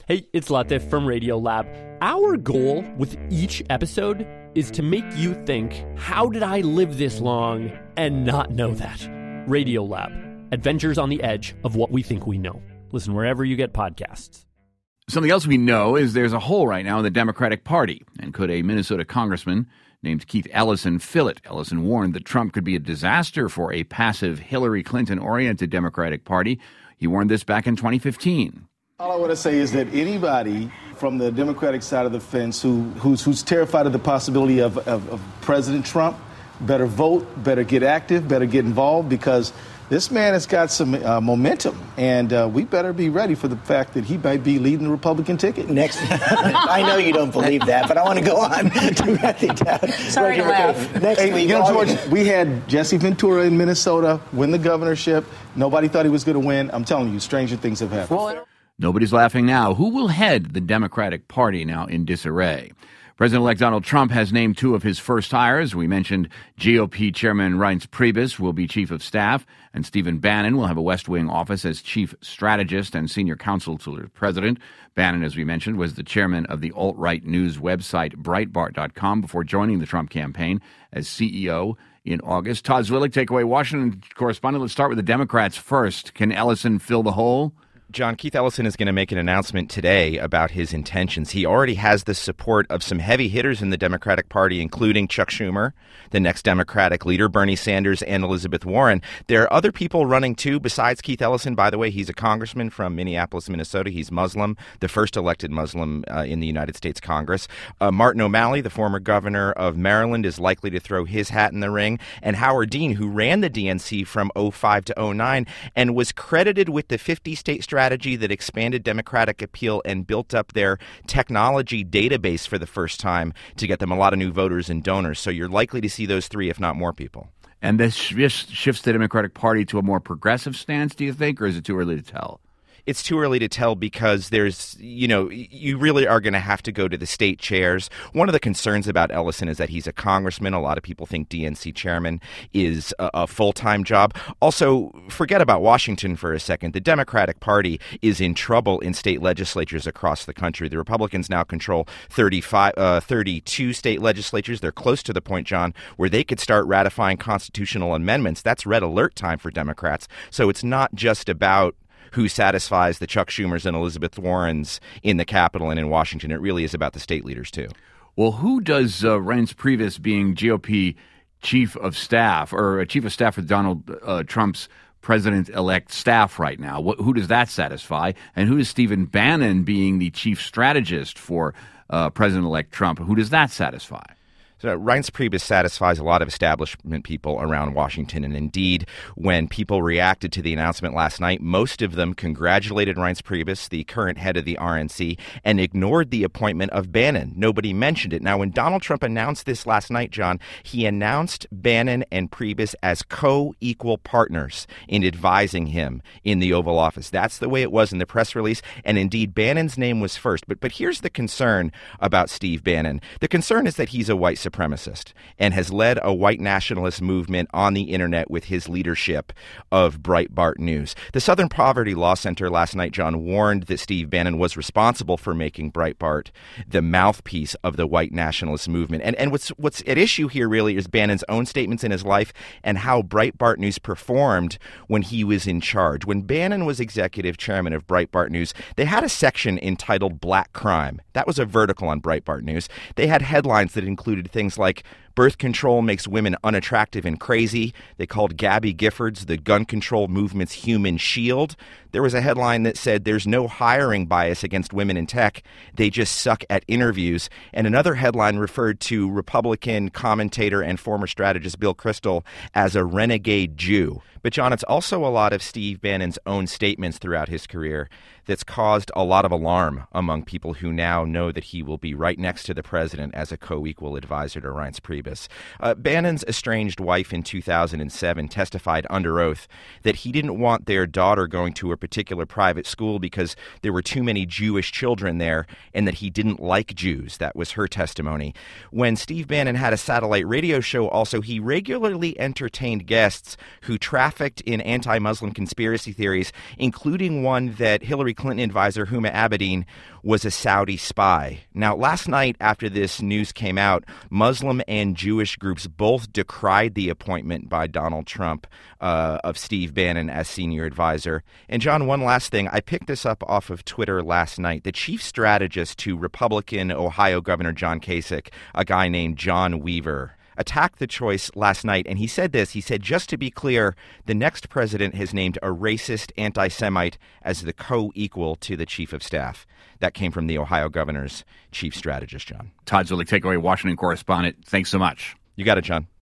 Hey, it's Latif from Radiolab. Our goal with each episode is to make you think, how did I live this long and not know that? Radiolab, adventures on the edge of what we think we know. Listen wherever you get podcasts. Something else we know is there's a hole right now in the Democratic Party. And could a Minnesota congressman named Keith Ellison fill it? Ellison warned that Trump could be a disaster for a passive Hillary Clinton-oriented Democratic Party. He warned this back in 2015. All I want to say is that anybody from the Democratic side of the fence who's terrified of the possibility of President Trump better vote, better get active, better get involved, because this man has got some momentum, and we better be ready for the fact that he might be leading the Republican ticket. Next, I know you don't believe that, but I want to go on. Sorry to laugh. Next week, George, we had Jesse Ventura in Minnesota win the governorship. Nobody thought he was going to win. I'm telling you, stranger things have happened. Nobody's laughing now. Who will head the Democratic Party now in disarray? President-elect Donald Trump has named two of his first hires. We mentioned GOP Chairman Reince Priebus will be chief of staff, and Stephen Bannon will have a West Wing office as chief strategist and senior counsel to the president. Bannon, as we mentioned, was the chairman of the alt-right news website Breitbart.com before joining the Trump campaign as CEO in August. Todd Zwillich, Takeaway Washington correspondent. Let's start with the Democrats first. Can Ellison fill the hole? John, Keith Ellison is going to make an announcement today about his intentions. He already has the support of some heavy hitters in the Democratic Party, including Chuck Schumer, the next Democratic leader, Bernie Sanders, and Elizabeth Warren. There are other people running, too, besides Keith Ellison. By the way, he's a congressman from Minneapolis, Minnesota. He's Muslim, the first elected Muslim in the United States Congress. Martin O'Malley, the former governor of Maryland, is likely to throw his hat in the ring. And Howard Dean, who ran the DNC from 2005 to 2009 and was credited with the 50-state strategy that expanded Democratic appeal and built up their technology database for the first time to get them a lot of new voters and donors. So you're likely to see those three, if not more people. And this shifts the Democratic Party to a more progressive stance, do you think, or is it too early to tell? It's too early to tell because you really are going to have to go to the state chairs. One of the concerns about Ellison is that he's a congressman. A lot of people think DNC chairman is a full-time job. Also, forget about Washington for a second. The Democratic Party is in trouble in state legislatures across the country. The Republicans now control 32 state legislatures. They're close to the point, John, where they could start ratifying constitutional amendments. That's red alert time for Democrats. So it's not just about who satisfies the Chuck Schumers and Elizabeth Warrens in the Capitol and in Washington. It really is about the state leaders, too. Well, who does Reince Priebus, being GOP chief of staff, or chief of staff for Donald Trump's president-elect staff right now, who does that satisfy? And who does Stephen Bannon, being the chief strategist for President-elect Trump, who does that satisfy? So Reince Priebus satisfies a lot of establishment people around Washington. And indeed, when people reacted to the announcement last night, most of them congratulated Reince Priebus, the current head of the RNC, and ignored the appointment of Bannon. Nobody mentioned it. Now, when Donald Trump announced this last night, John, he announced Bannon and Priebus as co-equal partners in advising him in the Oval Office. That's the way it was in the press release. And indeed, Bannon's name was first. But here's the concern about Steve Bannon. The concern is that he's a white supremacist and has led a white nationalist movement on the internet with his leadership of Breitbart News. The Southern Poverty Law Center last night, John, warned that Steve Bannon was responsible for making Breitbart the mouthpiece of the white nationalist movement. And what's at issue here really is Bannon's own statements in his life and how Breitbart News performed when he was in charge. When Bannon was executive chairman of Breitbart News, they had a section entitled Black Crime. That was a vertical on Breitbart News. They had headlines that included things like birth control makes women unattractive and crazy. They called Gabby Giffords the gun control movement's human shield. There was a headline that said there's no hiring bias against women in tech. They just suck at interviews. And another headline referred to Republican commentator and former strategist Bill Kristol as a renegade Jew. But, John, it's also a lot of Steve Bannon's own statements throughout his career that's caused a lot of alarm among people who now know that he will be right next to the president as a co-equal advisor to Reince Priebus. Priebus. Bannon's estranged wife in 2007 testified under oath that he didn't want their daughter going to a particular private school because there were too many Jewish children there and that he didn't like Jews. That was her testimony. When Steve Bannon had a satellite radio show also, he regularly entertained guests who trafficked in anti-Muslim conspiracy theories, including one that Hillary Clinton advisor Huma Abedin was a Saudi spy. Now, last night after this news came out, Muslim and Jewish groups both decried the appointment by Donald Trump of Steve Bannon as senior advisor. And John, one last thing. I picked this up off of Twitter last night. The chief strategist to Republican Ohio Governor John Kasich, a guy named John Weaver, attacked the choice last night, and he said this. He said, just to be clear, the next president has named a racist anti-Semite as the co-equal to the chief of staff. That came from the Ohio governor's chief strategist, John. Todd Zillick, Takeaway Washington correspondent. Thanks so much. You got it, John.